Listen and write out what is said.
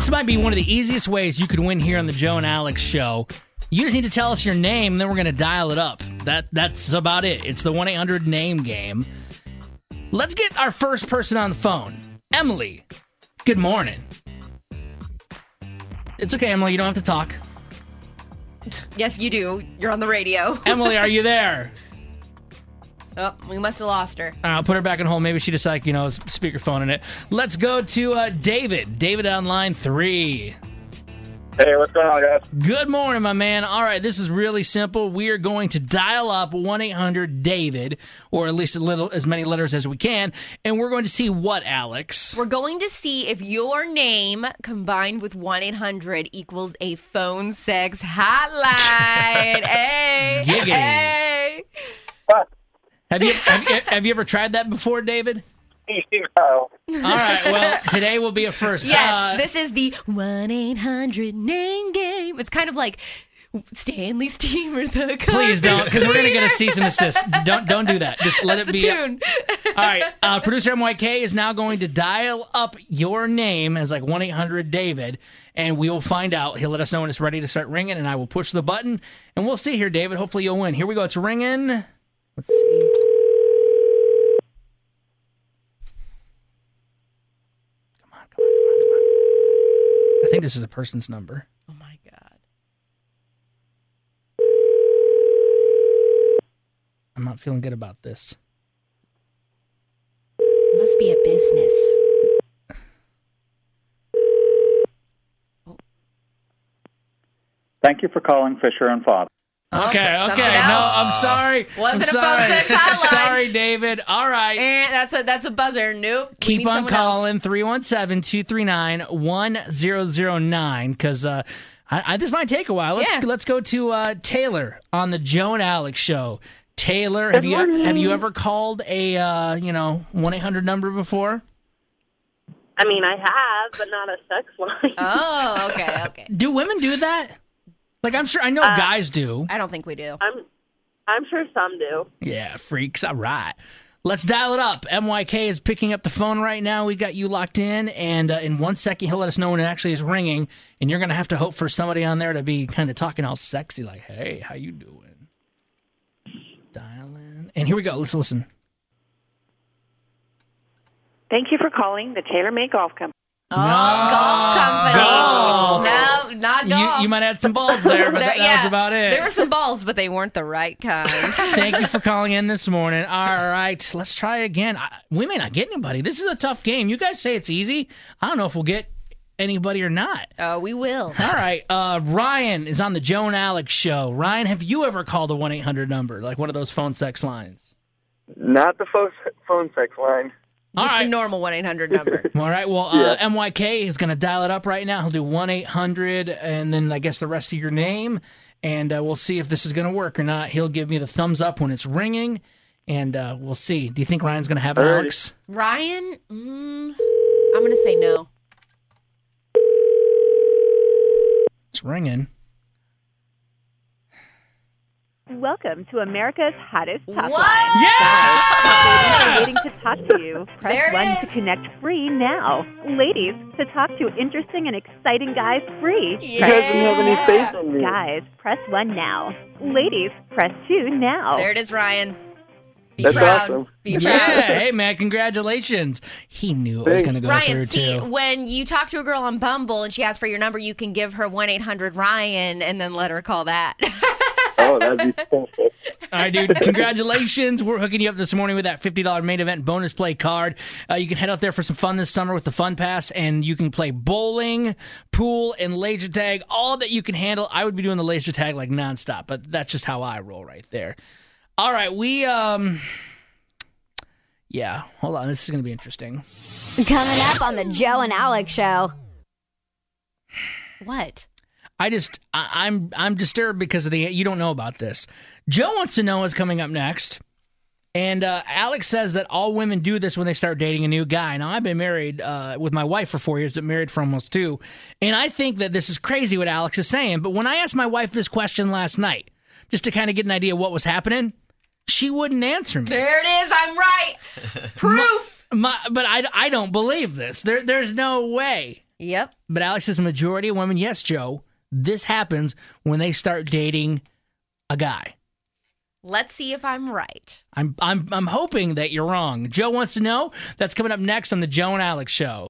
This might be one of the easiest ways you could win here on the Joe and Alex show. You just need to tell us your name, and then we're going to dial it up. That's about it. It's the 1-800-NAME game. Let's get our first person on the phone. Emily, good morning. It's okay, Emily. You don't have to talk. Yes, you do. You're on the radio. Emily, are you there? Oh, we must have lost her. I'll put her back on hold. Maybe she just speakerphone in it. Let's go to David. David on line 3. Hey, what's going on, guys? Good morning, my man. All right, this is really simple. We are going to dial up 1-800-DAVID, or at least as many letters as we can, and we're going to see what, Alex? We're going to see if your name combined with 1-800 equals a phone sex hotline. Hey, Giggity. hey. What? Have you ever tried that before, David? Kyle. All right, well, today will be a first. Yes, this is the 1-800-NAME game. It's kind of like Stanley Steamer, the Please don't, because we're going to get a cease and desist. Don't do that. Just let it be. Tune. All right, producer MYK is now going to dial up your name as like 1-800-DAVID, and we will find out. He'll let us know when it's ready to start ringing, and I will push the button, and we'll see here, David. Hopefully you'll win. Here we go. It's ringing. Let's see. Come on. I think this is a person's number. Oh, my God. I'm not feeling good about this. Must be a business. Thank you for calling Fisher and Fox. Okay. something No, else. I'm sorry. Wasn't I'm a sorry. phone sex hotline. Sorry, David. All right. That's a buzzer. Nope. We Keep need on someone calling 317-239-1009 because this might take a while. Let's go to Taylor on the Joe and Alex show. Taylor, have you ever called a 1-800 number before? I mean, I have, but not a sex line. Oh, okay. Do women do that? Like, I'm sure I know guys do. I don't think we do. I'm sure some do. Yeah, freaks. All right. Let's dial it up. MYK is picking up the phone right now. We got you locked in, and in 1 second, he'll let us know when it actually is ringing, and you're going to have to hope for somebody on there to be kind of talking all sexy, like, hey, how you doing? Dialing. And here we go. Let's listen. Thank you for calling the TaylorMade Golf Company. Oh, golf company. Golf. No, not golf. You might have had some balls there, but that was about it. There were some balls, but they weren't the right kind. Thank you for calling in this morning. All right, let's try again. We may not get anybody. This is a tough game. You guys say it's easy. I don't know if we'll get anybody or not. Oh, we will. All right, Ryan is on the Joe and Alex show. Ryan, have you ever called a 1-800 number, like one of those phone sex lines? Not the phone sex line. Just a normal 1-800 number. All right, well, MYK is going to dial it up right now. He'll do 1-800 and then I guess the rest of your name, and we'll see if this is going to work or not. He'll give me the thumbs up when it's ringing, and we'll see. Do you think Ryan's going to have it, Alex? Ryan? I'm going to say no. It's ringing. Welcome to America's hottest top What? line. Yeah! Waiting to talk to you. There Press it 1 is. to connect free now. Ladies, to talk to interesting and exciting guys free. You guys didn't have any faith in me. Guys, press 1 now. Ladies, press 2 now. There it is, Ryan. Be That's proud. awesome. Be proud. Yeah, hey, man, congratulations. He knew it was going to go Ryan, through, see, too. when you talk to a girl on Bumble and she asks for your number, you can give her 1-800-RYAN and then let her call that. Oh, that'd be perfect. All right, dude, congratulations. We're hooking you up this morning with that $50 main event bonus play card. You can head out there for some fun this summer with the Fun Pass, and you can play bowling, pool, and laser tag, all that you can handle. I would be doing the laser tag like nonstop, but that's just how I roll right there. All right, yeah, hold on. This is going to be interesting. Coming up on the Joe and Alex show. What? I'm disturbed because of you don't know about this. Joe wants to know what's coming up next. And Alex says that all women do this when they start dating a new guy. Now, I've been married with my wife for 4 years, but married for almost 2. And I think that this is crazy what Alex is saying. But when I asked my wife this question last night, just to kind of get an idea of what was happening, she wouldn't answer me. There it is. I'm right. Proof. But I don't believe this. There's no way. Yep. But Alex says the majority of women, yes, Joe, this happens when they start dating a guy. Let's see if I'm right. I'm hoping that you're wrong. Joe wants to know. That's coming up next on the Joe and Alex Show.